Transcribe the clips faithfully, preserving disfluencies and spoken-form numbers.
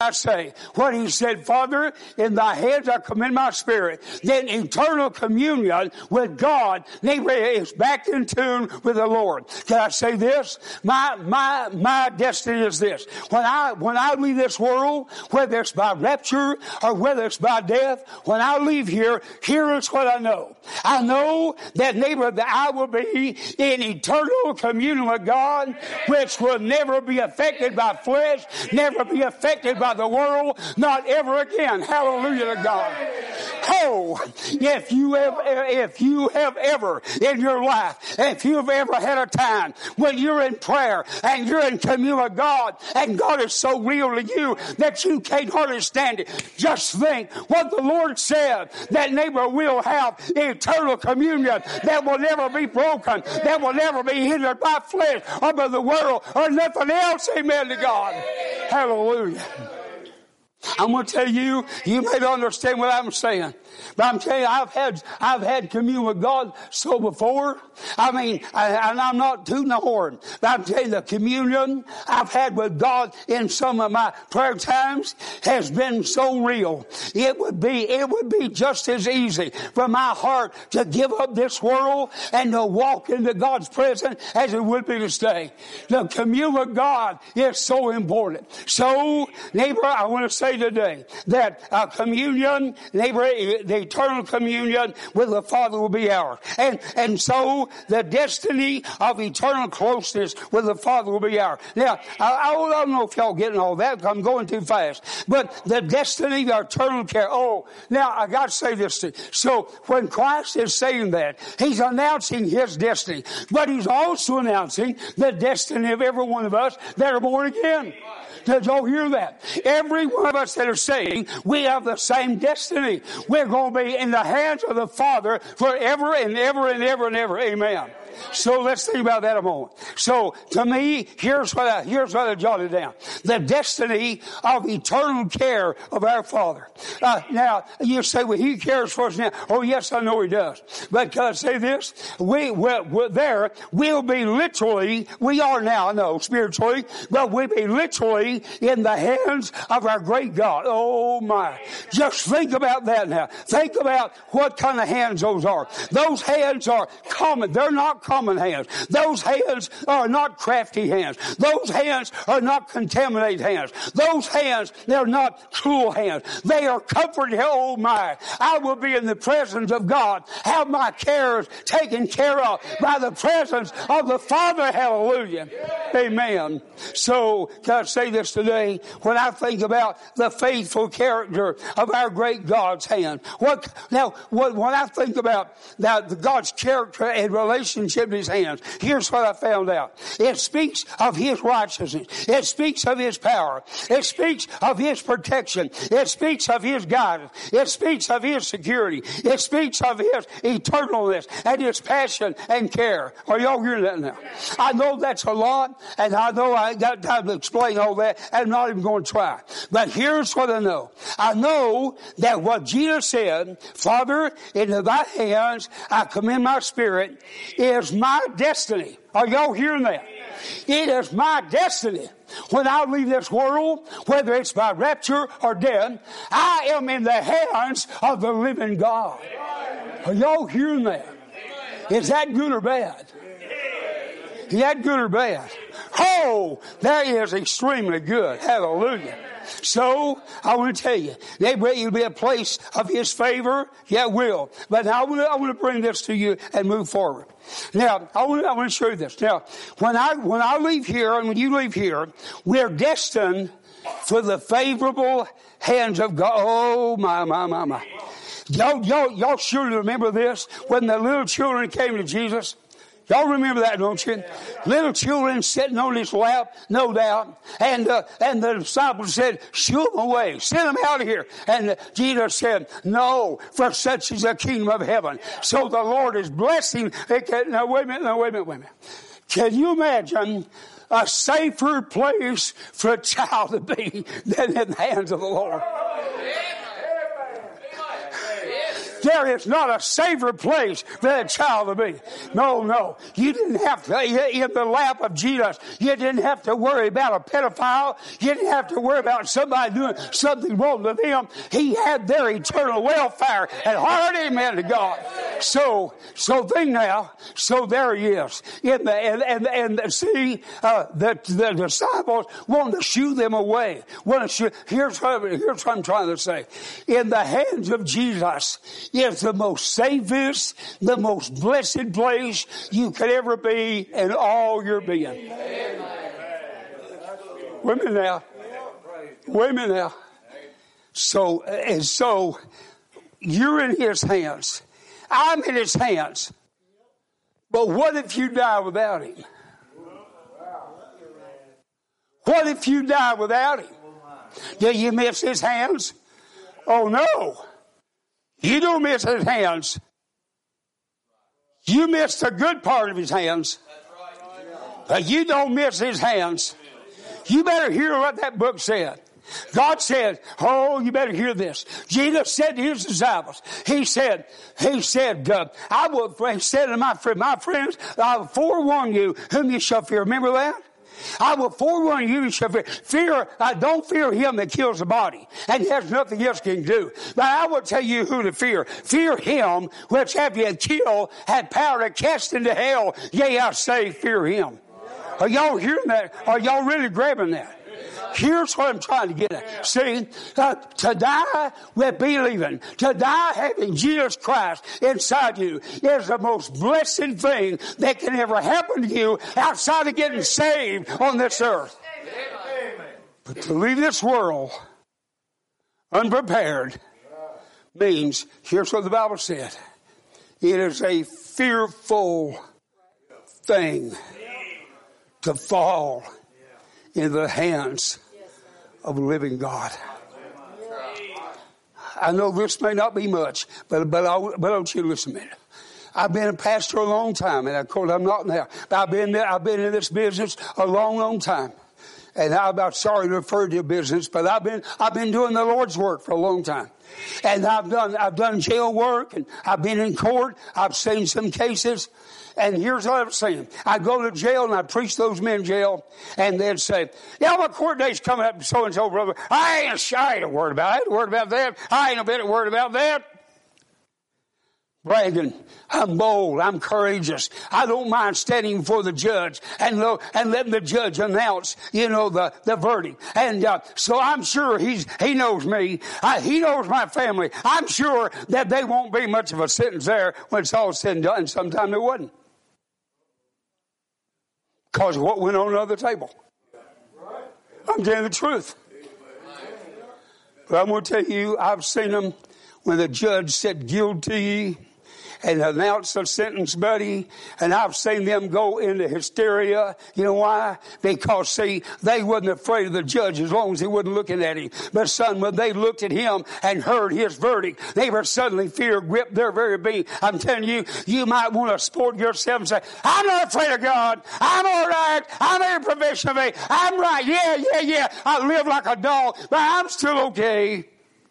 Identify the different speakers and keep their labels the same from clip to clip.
Speaker 1: I say? When he said, Father, in thy hands I commend my spirit, then eternal communion with God, neighbor, is back in tune with the Lord. Can I say this? My, my, my destiny is this. When I, when I leave this world, whether it's by rapture or whether it's by death, when I leave here, here is what I know. I know that, neighbor, that I will be in eternal communion with God, which will never be affected by flesh, never be affected by the world, not ever again. Hallelujah to God. Oh, if you have, if you have ever in your life, if you've ever had a time when you're in prayer and you're in communion with God and God is so real to you that you can't hardly stand it, just think what the Lord said, that neighbor will have eternal communion that will never be broken, that will never be hindered by flesh or by the world or nothing else. Amen to God. Hallelujah. I'm going to tell you, you may not understand what I'm saying, but I'm telling you, I've had, I've had communion with God so before. I mean, I, and I'm not tooting the horn, but I'm telling you, the communion I've had with God in some of my prayer times has been so real. It would be, it would be just as easy for my heart to give up this world and to walk into God's presence as it would be to stay. The communion with God is so important. So, neighbor, I want to say today that uh, communion, neighbor, the eternal communion with the Father will be ours. And, and so the destiny of eternal closeness with the Father will be ours. Now, I, I don't know if y'all getting all that, I'm going too fast. But the destiny of eternal care. Oh, now I got to say this to you. So when Christ is saying that, He's announcing His destiny. But He's also announcing the destiny of every one of us that are born again. Did y'all hear that? Every one of us that are saying we have the same destiny. We're going to be in the hands of the Father forever and ever and ever and ever. Amen. So let's think about that a moment. So to me, here's what I, here's what I jotted down. The destiny of eternal care of our Father. Uh, now, you say, well, He cares for us now. Oh, yes, I know He does. But can I say this? We, we're, we're there, we'll be literally, we are now, I know, spiritually, but we'll be literally in the hands of our great God. Oh, my. Just think about that now. Think about what kind of hands those are. Those hands are common. They're not common hands. Those hands are not crafty hands. Those hands are not contaminated hands. Those hands, they're not cruel hands. They are comforting. Oh my, I will be in the presence of God. Have my cares taken care of by the presence of the Father. Hallelujah. Amen. So, can I say this today? When I think about the faithful character of our great God's hand, what, now, what, when I think about that, God's character and relationship in His hands, here's what I found out. It speaks of His righteousness. It speaks of His power. It speaks of His protection. It speaks of His guidance. It speaks of His security. It speaks of His eternalness and His passion and care. Are y'all hearing that now? I know that's a lot, and I know I ain't got time to explain all that, and I'm not even going to try. But here's what I know. I know that what Jesus said, Father, into thy hands I commend my spirit, is my destiny. Are y'all hearing that? It is my destiny. When I leave this world, whether it's by rapture or death, I am in the hands of the living God. Are y'all hearing that? Is that good or bad? Is that good or bad? Oh, that is extremely good. Hallelujah. So, I want to tell you, neighbor, it'll be a place of His favor. Yeah, it will. But now I want, to, I want to bring this to you and move forward. Now, I want, I want to show you this. Now, when I, when I leave here and when you leave here, we're destined for the favorable hands of God. Oh, my, my, my, my. Y'all, y'all, y'all surely remember this when the little children came to Jesus. Y'all remember that, don't you? Little children sitting on His lap, no doubt. And uh, and the disciples said, shoo them away. Send them out of here. And uh, Jesus said, no, for such is the kingdom of heaven. So the Lord is blessing. Now, wait a minute, no, wait a minute, wait a minute. Can you imagine a safer place for a child to be than in the hands of the Lord? There is not a safer place for that child to be. No, no. You didn't have to, in the lap of Jesus, you didn't have to worry about a pedophile. You didn't have to worry about somebody doing something wrong to them. He had their eternal welfare at heart. Amen to God. So, so think now. So there he is. In the, and, and, and see, uh, the, the disciples wanted to shoo them away. Want to shoo, here's, what, here's what I'm trying to say. In the hands of Jesus is the most safest, the most blessed place you could ever be in all your being. Women now. Women now. So, and so, you're in his hands. I'm in his hands. But what if you die without him? What if you die without him? Do you miss his hands? Oh no. You don't miss his hands. You miss the good part of his hands. But you don't miss his hands. You better hear what that book said. God said, oh, you better hear this. Jesus said to his disciples, he said, he said, uh, I will, he said to my, my friends, I will forewarn you whom you shall fear. Remember that? I will forewarn you, you shall fear. Fear, uh, don't fear him that kills the body and has nothing else can do. But I will tell you who to fear. Fear him which have you killed, had power to cast into hell. Yea, I say, fear him. Are y'all hearing that? Are y'all really grabbing that? Here's what I'm trying to get at. See, uh, to die with believing, to die having Jesus Christ inside you is the most blessed thing that can ever happen to you outside of getting saved on this earth. But to leave this world unprepared means, here's what the Bible said, it is a fearful thing to fall in the hands of a living God. I know this may not be much, but but, I, but don't you listen to me. I've been a pastor a long time, and of course I'm not now. But I've been there, I've been in this business a long, long time. And I'm not sorry to refer to business, but I've been I've been doing the Lord's work for a long time. And I've done I've done jail work, and I've been in court. I've seen some cases. And here's what I'm saying. I'd go to jail and I'd preach those men in jail, and they'd say, yeah, my court date's coming up, so-and-so, brother. I ain't, I ain't a word about it. I ain't a word about that. I ain't a bit of word about that. Bragging. I'm bold. I'm courageous. I don't mind standing before the judge and lo, and letting the judge announce, you know, the, the verdict. And uh, so I'm sure he's he knows me. I, he knows my family. I'm sure that there won't be much of a sentence there when it's all said and done. Sometime there wasn't. Because of what went on the other table. I'm telling the truth. But I'm going to tell you, I've seen them when the judge said guilty and announced a sentence, buddy, and I've seen them go into hysteria. You know why? Because, see, they wasn't afraid of the judge as long as he wasn't looking at him. But, son, when they looked at him and heard his verdict, they were suddenly fear gripped their very being. I'm telling you, you might want to sport yourself and say, I'm not afraid of God. I'm all right. I'm in a profession of faith. I'm right. Yeah, yeah, yeah. I live like a dog, but I'm still okay.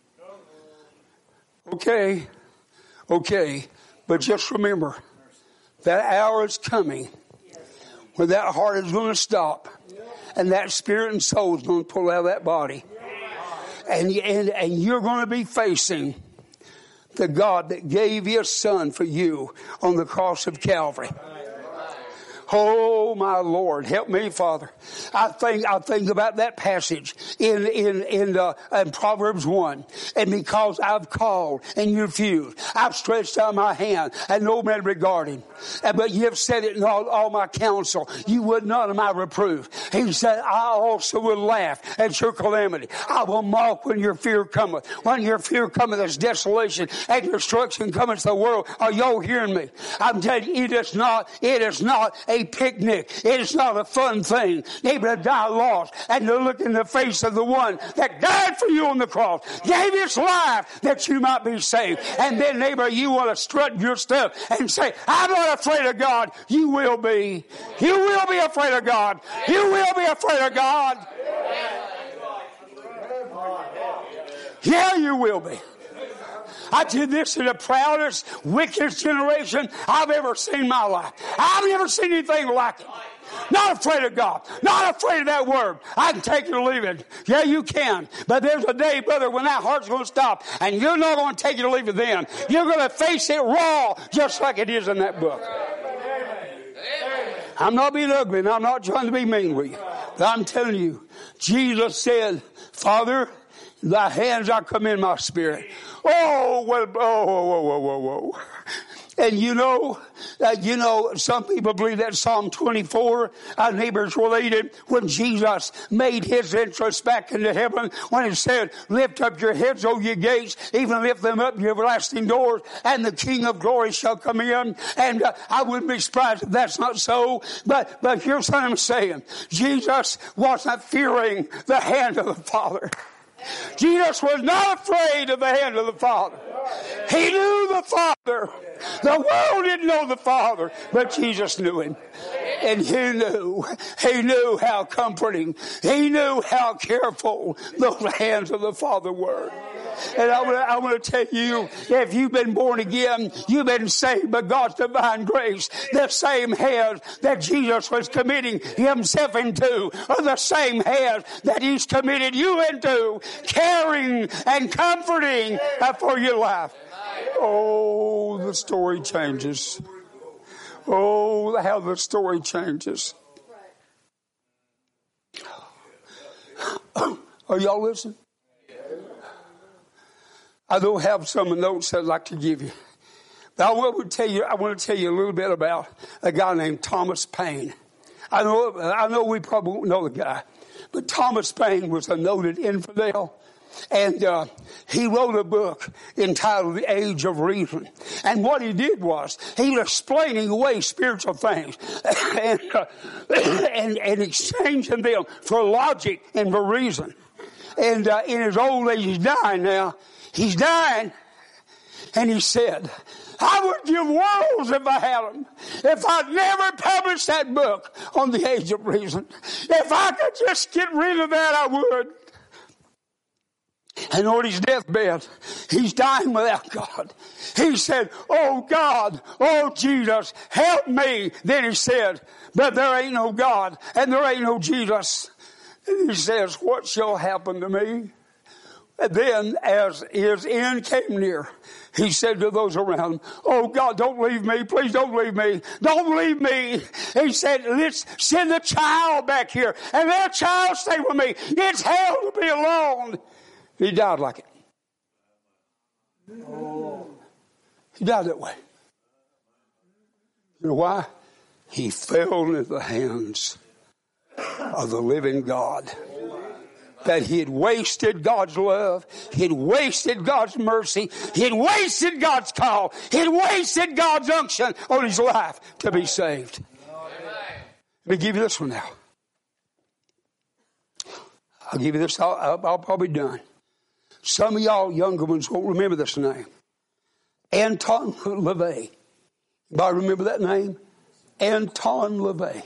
Speaker 1: Okay. Okay. But just remember, that hour is coming when that heart is going to stop and that spirit and soul is going to pull out of that body. And, and, and you're going to be facing the God that gave his son for you on the cross of Calvary. Oh, my Lord, help me, Father. I think, I think about that passage in, in, in, uh, in Proverbs one. And because I've called and you refused, I've stretched out my hand and no man regarded. But you have said it in all, all my counsel. You would none of my reproof. He said, I also will laugh at your calamity. I will mock when your fear cometh. When your fear cometh as desolation and destruction cometh to the world. Are y'all hearing me? I'm telling you, it is not, it is not a picnic. It is not a fun thing. Able to die lost and to look in the face of the one that died for you on the cross, gave his life that you might be saved. And then, neighbor, you want to strut your stuff and say, I'm not afraid of God. You will be. You will be afraid of God. You will be afraid of God. Yeah, you will be. I did this in the proudest, wickedest generation I've ever seen in my life. I've never seen anything like it. Not afraid of God. Not afraid of that word. I can take it or leave it. Yeah, you can. But there's a day, brother, when that heart's going to stop. And you're not going to take it or leave it then. You're going to face it raw, just like it is in that book. I'm not being ugly, and I'm not trying to be mean with you. But I'm telling you, Jesus said, Father, thy hands I commend my spirit. Oh, well, oh, whoa, whoa, whoa, whoa. And you know, uh, you know, some people believe that Psalm twenty-four, our neighbors related when Jesus made his entrance back into heaven, when he said, lift up your heads, O ye gates, even lift them up, ye everlasting doors, and the King of glory shall come in. And uh, I wouldn't be surprised if that's not so. But, but here's what I'm saying. Jesus wasn't fearing the hand of the Father. Jesus was not afraid of the hand of the Father. He knew the Father. The world didn't know the Father, but Jesus knew him. And he knew, he knew how comforting, he knew how careful those hands of the Father were. And I want, to, I want to tell you, if you've been born again, you've been saved by God's divine grace. The same hands that Jesus was committing himself into are the same hands that he's committed you into, caring and comforting for your life. Oh, the story changes. Oh, how the story changes. Are y'all listening? I don't have some notes I'd like to give you. But I want to tell you, I want to tell you a little bit about a guy named Thomas Paine. I know, I know we probably won't know the guy, but Thomas Paine was a noted infidel. And uh, he wrote a book entitled The Age of Reason. And what he did was, he was explaining away spiritual things and, uh, and, and exchanging them for logic and for reason. And uh, in his old age, he's dying now. He's dying. And he said, I would give worlds if I had them. If I'd never published that book on the Age of Reason. If I could just get rid of that, I would. And on his deathbed, he's dying without God. He said, oh God, oh Jesus, help me. Then he said, but there ain't no God and there ain't no Jesus. And he says, what shall happen to me? And then as his end came near, he said to those around him, oh God, don't leave me. Please don't leave me. Don't leave me. He said, let's send a child back here and that child stay with me. It's hell to be alone. He died like it. Oh. He died that way. You know why? He fell into the hands of the living God. That he had wasted God's love. He had wasted God's mercy. He had wasted God's call. He had wasted God's unction on his life to be saved. Let me give you this one now. I'll give you this. I'll, I'll, I'll probably be done. Some of y'all younger ones won't remember this name. Anton LaVey. Anybody remember that name? Anton LaVey.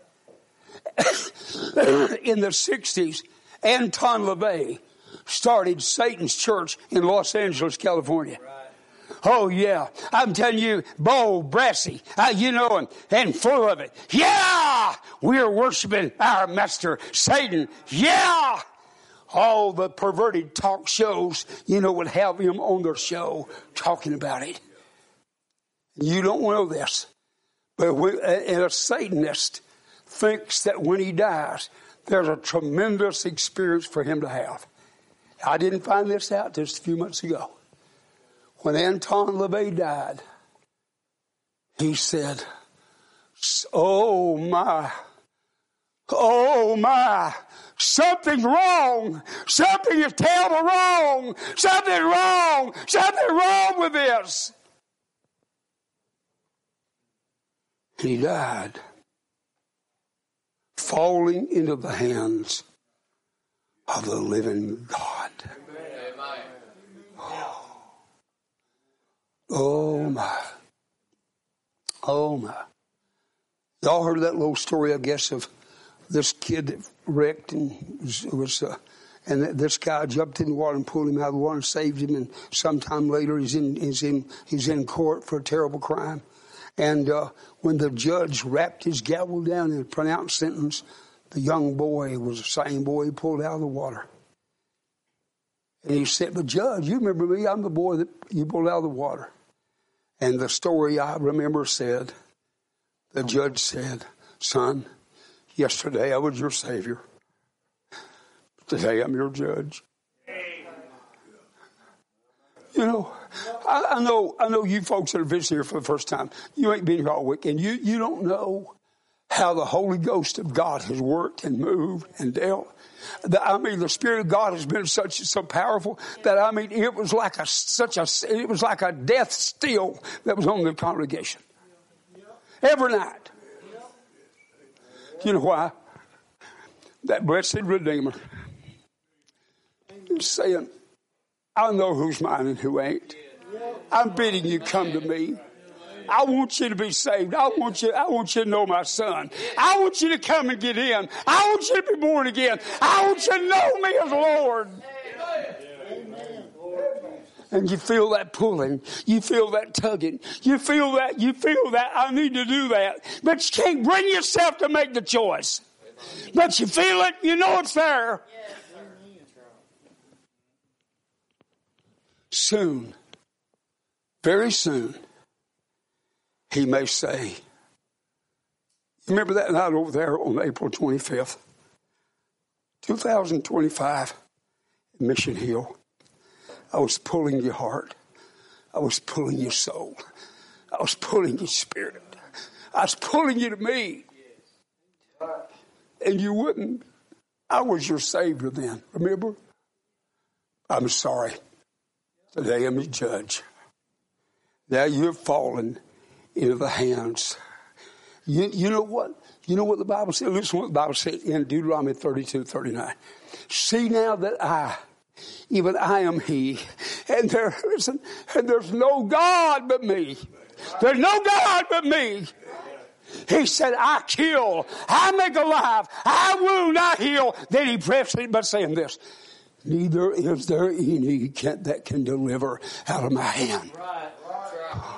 Speaker 1: In the sixties, Anton LaVey started Satan's Church in Los Angeles, California. Oh, yeah. I'm telling you, bold, brassy, uh, you know, and, and full of it. Yeah! We're worshiping our master, Satan. Yeah! All the perverted talk shows, you know, would have him on their show talking about it. You don't know this, but when, and a Satanist thinks that when he dies, there's a tremendous experience for him to have. I didn't find this out just a few months ago. When Anton LaVey died, he said, oh my, oh my, something's wrong. Something is terrible wrong. Something wrong. Something wrong with this. And he died, falling into the hands of the living God. Oh, oh my. Oh my. Y'all heard that little story, I guess, of this kid that wrecked and was, was uh, And th- this guy jumped in the water and pulled him out of the water and saved him. And sometime later, he's in he's in he's in court for a terrible crime. And uh, when the judge wrapped his gavel down and pronounced sentence, the young boy was the same boy he pulled out of the water. And he said, "But Judge, you remember me? I'm the boy that you pulled out of the water." And the story I remember said, the judge said, "Son, yesterday I was your savior. Today I'm your judge." You know, I, I know I know you folks that are visiting here for the first time, you ain't been here all week, and you, you don't know how the Holy Ghost of God has worked and moved and dealt. The, I mean, the Spirit of God has been such so powerful that I mean, it was like a such a it was like a death still that was on the congregation every night. You know why? That blessed Redeemer is saying, "I know who's mine and who ain't. I'm bidding you come to me. I want you to be saved. I want you, I want you to know my son. I want you to come and get in. I want you to be born again. I want you to know me as Lord." And you feel that pulling. You feel that tugging. You feel that, you feel that, I need to do that. But you can't bring yourself to make the choice. But you feel it. You know it's there. Soon, very soon, he may say, remember that night over there on April twenty-fifth, two thousand twenty-five, Mission Hill. I was pulling your heart. I was pulling your soul. I was pulling your spirit. I was pulling you to me. And you wouldn't. I was your Savior then, remember? I'm sorry. Today I'm a judge. Now you're fallen into the hands. You, you know what? You know what the Bible said? Listen to what the Bible said in Deuteronomy thirty-two thirty-nine. "See now that I, even I am He, and there listen, and there's no God but me. There's no God but me." He said, "I kill, I make alive, I wound, I heal." Then he pressed it by saying this, "Neither is there any can, that can deliver out of my hand." Right, right.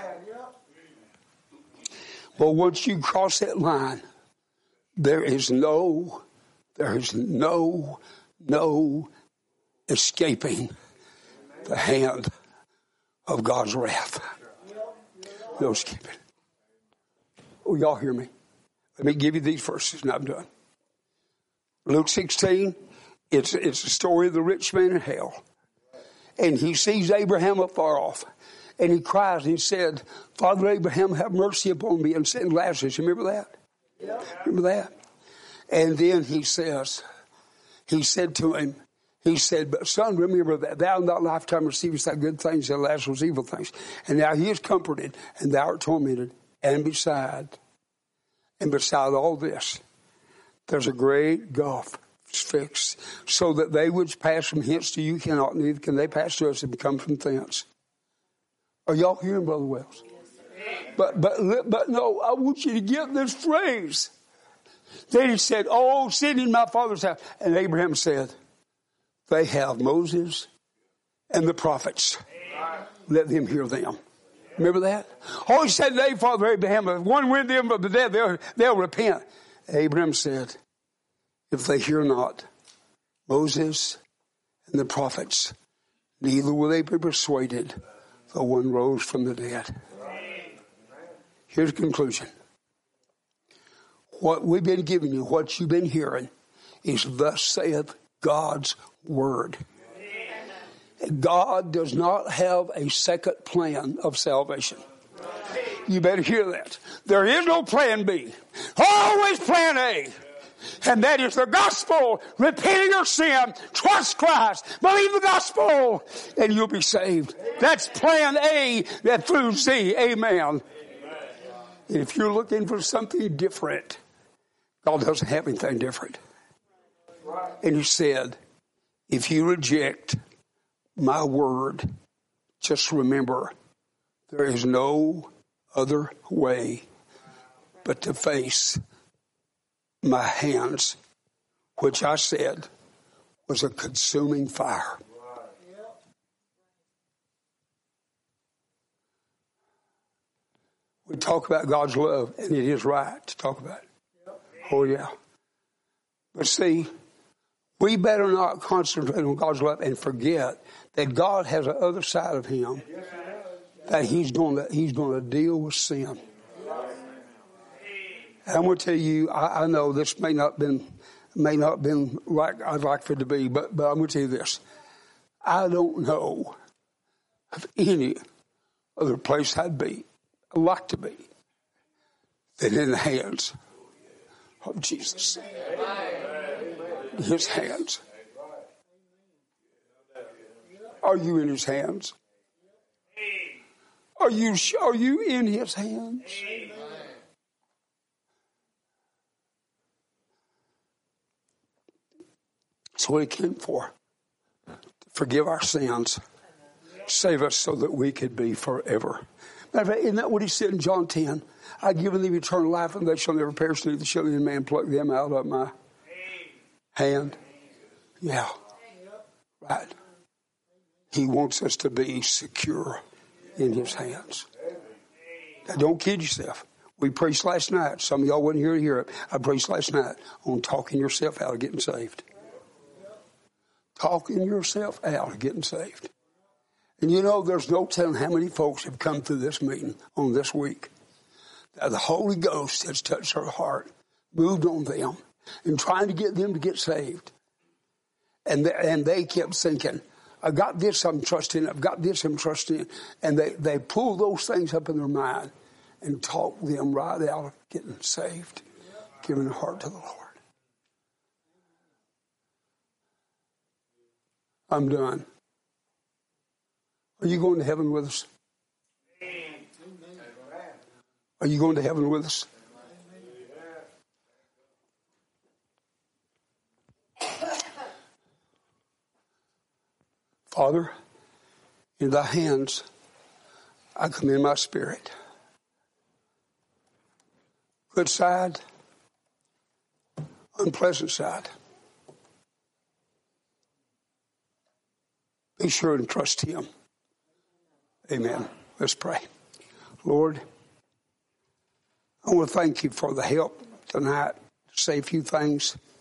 Speaker 1: Well, once you cross that line, there is no, there is no, no escaping the hand of God's wrath. No escaping. Oh, y'all hear me? Let me give you these verses and I'm done. Luke sixteen, it's, it's the story of the rich man in hell. And he sees Abraham afar off. And he cries and he said, "Father Abraham, have mercy upon me and send Lazarus." Remember that? Yeah. Remember that? And then he says, he said to him, he said, "But son, remember that thou in thy lifetime receivest thy good things and Lazarus evil things. And now he is comforted and thou art tormented. And beside, and beside all this, there's a great gulf fixed, so that they which pass from hence to you cannot, neither can they pass to us and come from thence." Are y'all hearing, Brother Wells? But but but no, I want you to get this phrase. Then he said, "Oh, sit in my father's house." And Abraham said, "They have Moses and the prophets. Let them hear them." Remember that? Oh, he said, "They, Father Abraham, if one with them of the dead, they'll, they'll repent." Abraham said, "If they hear not Moses and the prophets, neither will they be persuaded, though one rose from the dead." Here's the conclusion. What we've been giving you, what you've been hearing, is thus saith God's word. God does not have a second plan of salvation. You better hear that. There is no plan B. Always plan A. And that is the gospel. Repenting your sin, trust Christ, believe the gospel, and you'll be saved. That's plan A, that through Z. Amen. And if you're looking for something different, God doesn't have anything different. And he said, if you reject my word, just remember, there is no other way but to face my hands, which I said was a consuming fire. We talk about God's love, and it is right to talk about it. Oh, yeah. But see, we better not concentrate on God's love and forget that God has the other side of him, that he's going to, he's going to deal with sin. And I'm going to tell you, I, I know this may not been, may not been like I'd like for it to be, but, but I'm going to tell you this. I don't know of any other place I'd be, I'd like to be, than in the hands of Jesus. His hands. Are you in his hands? Are you, are you in his hands? That's what he came for. To forgive our sins. Save us so that we could be forever. Matter of fact, isn't that what he said in John ten? I've given them eternal life, and they shall never perish, neither shall any man pluck them out of my hand. Yeah. Right. He wants us to be secure in his hands. Now, don't kid yourself. We preached last night. Some of y'all wasn't here to hear it. I preached last night on talking yourself out of getting saved. Talking yourself out of getting saved. And you know, there's no telling how many folks have come through this meeting on this week. Now, the Holy Ghost has touched their heart, moved on them, and trying to get them to get saved. And they, and they kept thinking, I got this I'm trusting, I've got this I'm trusting. And they, they pull those things up in their mind and talk them right out of getting saved, giving their heart to the Lord. I'm done. Are you going to heaven with us? Are you going to heaven with us? Father, in thy hands I commend my spirit. Good side, unpleasant side. Be sure and trust him. Amen. Let's pray. Lord, I want to thank you for the help tonight to say a few things.